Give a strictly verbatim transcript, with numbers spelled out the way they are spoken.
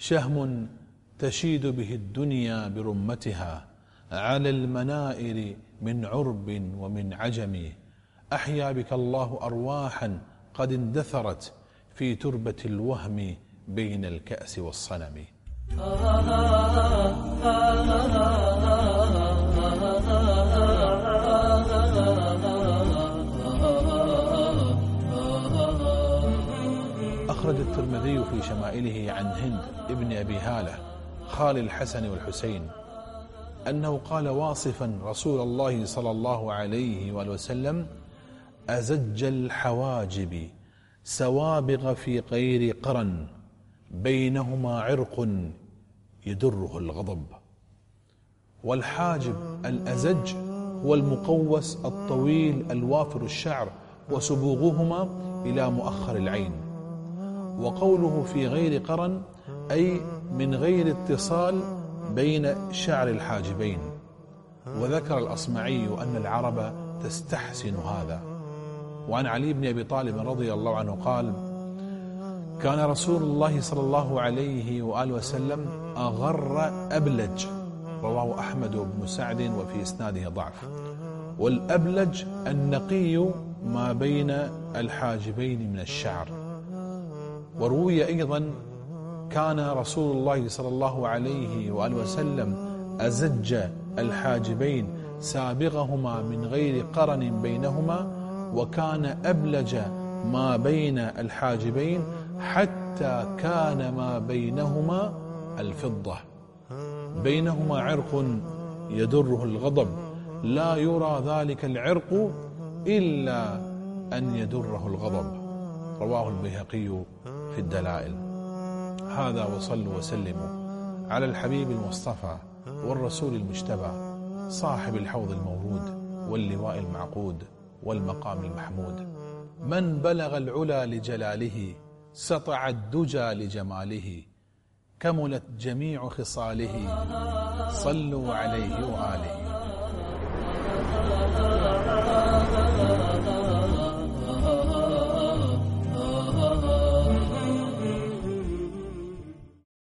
شهم تشيد به الدنيا برمتها على المنائر من عرب ومن عجم. أحيا بك الله أرواحا قد اندثرت في تربة الوهم بين الكأس والصنم. أخرج الترمذي في شمائله عن هند ابن أبي هالة خال الحسن والحسين أنه قال واصفا رسول الله صلى الله عليه وآله وسلم: أزج الحواجب سوابغ في غير قرن بينهما عرق يدره الغضب. والحاجب الأزج هو المقوس الطويل الوافر الشعر وسبوغهما إلى مؤخر العين. وقوله في غير قرن أي من غير اتصال بين شعر الحاجبين. وذكر الأصمعي أن العرب تستحسن هذا. وعن علي بن أبي طالب رضي الله عنه قال: كان رسول الله صلى الله عليه وآله وسلم أغر أبلج، رواه أحمد بن سعد وفي إسناده ضعف. والأبلج النقي ما بين الحاجبين من الشعر. وروي أيضا كان رسول الله صلى الله عليه وآله وسلم أزج الحاجبين سابغهما من غير قرن بينهما، وكان أبلج ما بين الحاجبين حتى كان ما بينهما الفضة، بينهما عرق يدره الغضب، لا يرى ذلك العرق إلا أن يدره الغضب. رواه البيهقي في الدلائل. هذا وصلوا وسلموا على الحبيب المصطفى والرسول المجتبى صاحب الحوض المورود واللواء المعقود والمقام المحمود، من بلغ العلا لجلاله سطع الدجى لجماله، كملت جميع خصاله، صلوا عليه وآله.